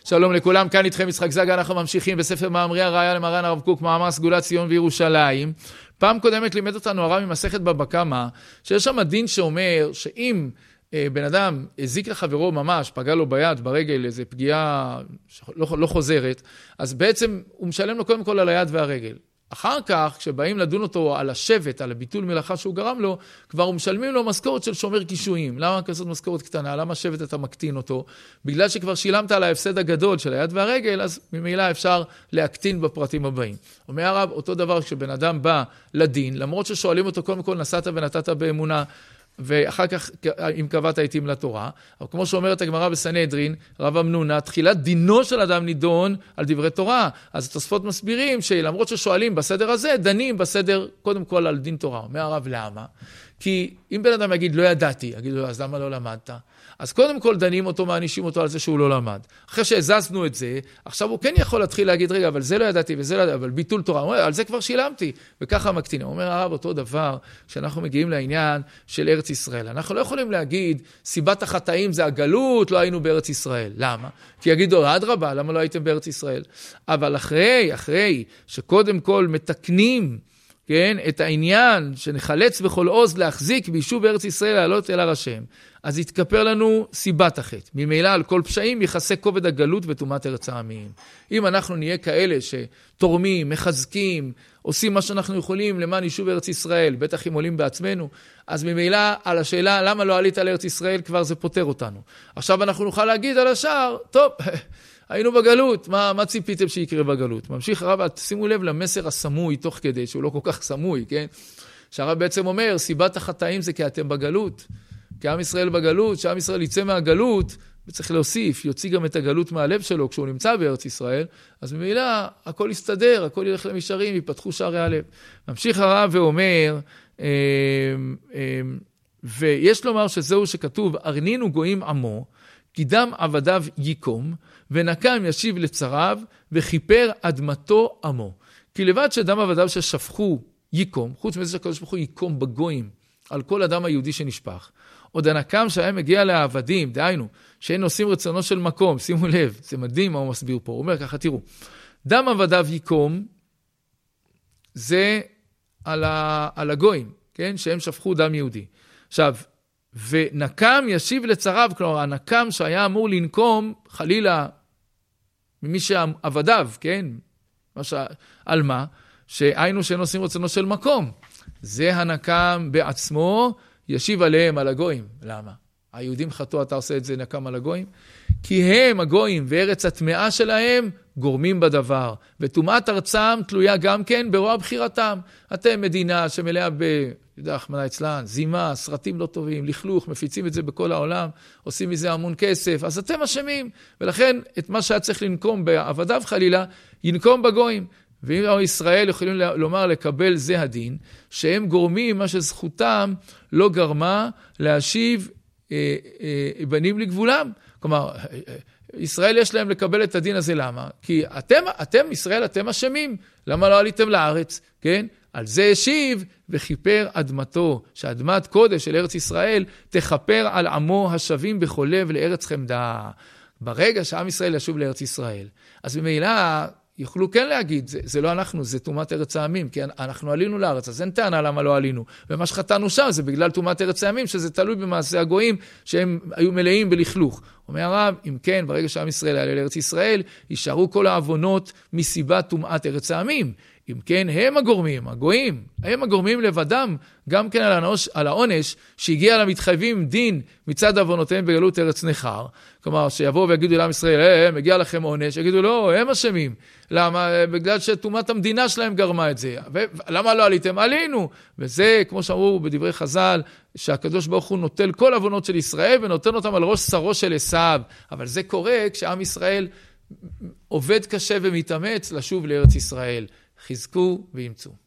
שלום לכולם, כאן איתכם יצחק זגה, אנחנו ממשיכים בספר מאמרי הראיה למרן הרב קוק, מאמר סגולת ציון וירושלים. פעם קודמת לימד אותנו הרב ממסכת בבא קמא, שיש שם דין שאומר שאם בן אדם הזיק לחברו ממש, פגע לו ביד, ברגל, איזו פגיעה לא חוזרת, אז בעצם הוא משלם לו קודם כל על היד והרגל. אחר כך, כשבאים לדון אותו על השבט, על הביטול מלאכה שהוא גרם לו, כבר הוא משלמים לו משכורת של שומר קישואים. למה כזאת משכורת קטנה? למה שבט אתה מקטין אותו? בגלל שכבר שילמת על ההפסד הגדול של היד והרגל, אז ממילא אפשר להקטין בפרטים הבאים. אומר הרב, אותו דבר כשבן אדם בא לדין, למרות ששואלים אותו קודם כל נסעת ונתת באמונה, ואחר כך אם קבעת עתים לתורה, אבל כמו שאומרת הגמרא בסנהדרין, רב אמנונה, תחילת דינו של אדם נידון על דברי תורה. אז התוספות מסבירים שלמרות ששואלים בסדר הזה, דנים בסדר קודם כל על דין תורה. אומר הרב, למה? כי אם בן אדם יגיד לא ידעתי, יגיד לו אז למה לא למדת? אז קודם כל דנים אותו, מענישים אותו על זה שהוא לא למד. אחרי שהזזנו את זה, עכשיו הוא כן יכול להתחיל להגיד, רגע, אבל זה לא ידעתי וזה לא ידעתי, אבל ביטול תורה. הוא אומר, על זה כבר שילמתי, וככה מקטין. הוא אומר, הרב, אותו דבר, שאנחנו מגיעים לעניין של ארץ ישראל. אנחנו לא יכולים להגיד, סיבת החטאים זה הגלות, לא היינו בארץ ישראל. למה? כי יגידו, אדרבה, למה לא הייתם בארץ ישראל? אבל אחרי שקודם כל מתקנים, כן, את העניין שנחלץ בכל עוז להחזיק ביישוב בארץ ישראל לעלות אל הר השם, אז יתכפר לנו סיבת החטא. ממילא על כל פשעים יחסה כובד הגלות וטומאת ארץ העמים. אם אנחנו נהיה כאלה שתורמים, מחזקים, עושים מה שאנחנו יכולים למען יישוב בארץ ישראל, בטח אם עולים בעצמנו, אז ממילא על השאלה למה לא עלית לארץ ישראל כבר זה פותר אותנו. עכשיו אנחנו נוכל להגיד על השאר, טוב, היינו בגלות, מה ציפיתם שיקרה בגלות? ממשיך הרב, שימו לב למסר הסמוי תוך כדי, שהוא לא כל כך סמוי, כן? שהרב בעצם אומר, סיבת החטאים זה כי אתם בגלות, כי עם ישראל בגלות, שעם ישראל יצא מהגלות, וצריך להוסיף, יוציא גם את הגלות מהלב שלו כשהוא נמצא בארץ ישראל, אז ממילא הכל יסתדר, הכל ילך למישרים, ייפתחו שערי הלב. ממשיך הרב ואומר, ויש לומר שזהו שכתוב, ארנינו גויים עמו, כי דם עבדיו ייקום, ונקם ישיב לצריו, וכיפר אדמתו עמו. כי לבד שדם עבדיו ששפכו ייקום, חוץ מזה שהקדוש ברוך הוא ייקום בגויים, על כל אדם היהודי שנשפך. עוד הנקם שהיה מגיע לעבדים, דהיינו, שאין עושים רצונו של מקום, שימו לב, זה מדהים מה הוא מסביר פה, הוא אומר ככה, תראו, דם עבדיו ייקום, זה על הגויים, כן? שהם שפכו דם יהודי. עכשיו, ונקם ישיב לצריו, כלומר, הנקם שהיה אמור לנקום, חלילה, ממי שעבדיו, כן? על מה? שהיינו שאין עושים רצונו של מקום. זה הנקם בעצמו, ישיב עליהם על הגויים. למה? היהודים חטאו, אתה עושה את זה נקם על הגויים? כי הם, הגויים, וארץ הטמאה שלהם, גורמים בדבר. וטומאת ארצם תלויה גם כן ברוע בחירתם. אתם מדינה שמלאה אחמנה אצלן, זימה, סרטים לא טובים, לכלוך, מפיצים את זה בכל העולם, עושים מזה המון כסף, אז אתם אשמים. ולכן את מה שהיה צריך לנקום בעבדיו חלילה, ינקום בגויים. ואם ישראל יכולים לומר לקבל זה הדין, שהם גורמים מה שזכותם לא גרמה להשיב בנים לגבולם. כלומר, ישראל יש להם לקבל את הדין הזה, למה? כי אתם ישראל, אתם אשמים. למה לא עליתם לארץ? כן? על זה השיב וכיפר אדמתו, שאדמת קודש של ארץ ישראל תכפר על עמו השבים בכל לב לארץ חמדה. ברגע שעם ישראל ישוב לארץ ישראל, אז ממילא יוכלו כן להגיד, זה לא אנחנו, זה טומאת ארץ העמים, כי אנחנו עלינו לארץ, אז אין טענה למה לא עלינו. ומה שחטאנו שם זה בגלל טומאת ארץ העמים, שזה תלוי במעשה הגויים, שהם היו מלאים בלכלוך. אומר הרב, אם כן, ברגע שעם ישראל יעלה לארץ ישראל, יישארו כל העוונות מסיבת טומאת ארץ העמים. אם כן, הם הגורמים, הגויים, הם הגורמים לבדם, גם כן על העונש שהגיע למתחייבים דין מצד עוונותיהם בגלות ארץ נחר. כלומר, שיבואו ויגידו לעם ישראל, מגיע לכם עונש, יגידו לא, הם אשמים. למה? בגלל שטומאת המדינה שלהם גרמה את זה. למה לא עליתם? עלינו. וזה, כמו שאמרו בדברי חז"ל, שהקדוש ברוך הוא נוטל כל עוונות של ישראל ונותן אותם על ראש שרו של עשיו. אבל זה קורה כשעם ישראל עובד קשה ומתאמץ לשוב לארץ ישראל. חזקו וימצאו.